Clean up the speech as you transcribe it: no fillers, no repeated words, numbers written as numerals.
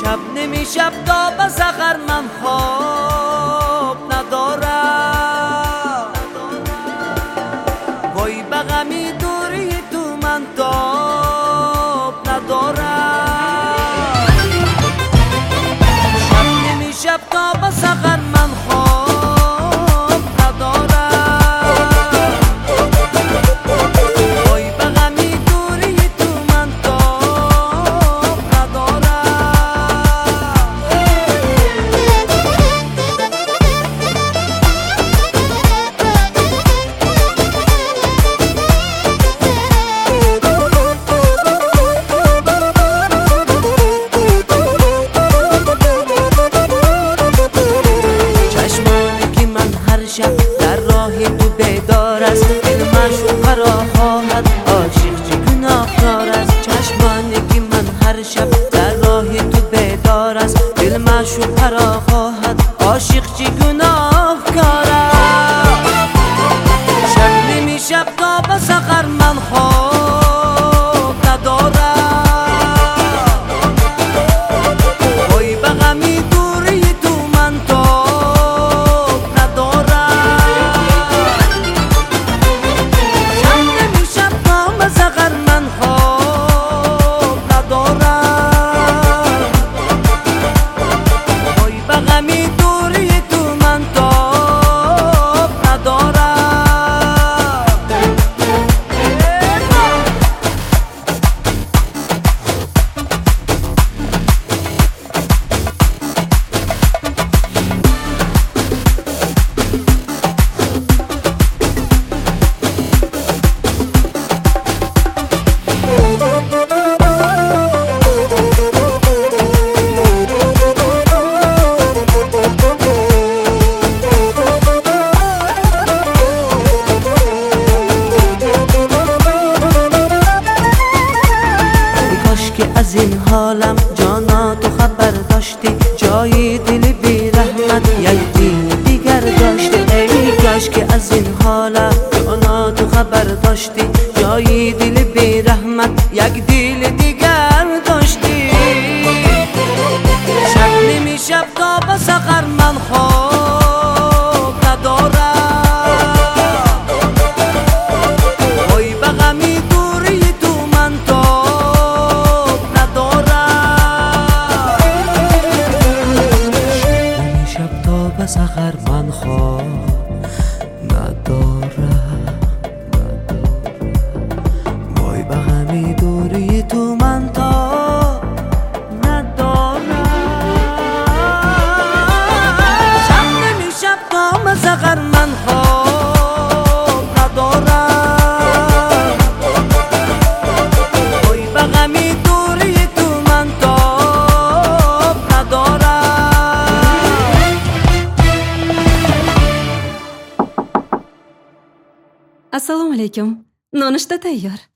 شب نمی شب تا به سحر من خواب ندارم، وای به غمی دوری تو من تاب ندارم. شب نمی شب تا به سحر من خواب ندارم، وای به غمی دوری تو من تاب ندارم. شب در راه تو بیدار است، دل معشوقه را خواهد عاشق چه گناهکار است. چشمانی که من هر شب در راه تو بیدار است، دل معشوقه را خواهد عاشق چه گناهکار است. شب نمی شب تا به سحر من خواب ندارم، وای به غمی دوری تو من تاب ندارم. شب نمی شب تا به سحر من خواب ندارم، وای به غمی دوری تو من تاب ندارم. از این حالم جانا تو خبر داشتی، جای دل بی رحمت یک دل دیگر داشتی. ای کاش که از این حالم جانا تو خبر داشتی، جای دل بی رحمت یک دل دیگر داشتی. شب نمی شب تا به سحر من خواب ندارم، وای به غمی دوری تو من تاب ندارم. نمی شب تا به سحر من خواب ندارم، وای به غمی دوری تو من تاب ندارم. شب نمی شب تا به سحر من خواب ندارم، وای به غمی دوری تو من تاب ندارم. Assalomu alaykum. Nonushta tayyor.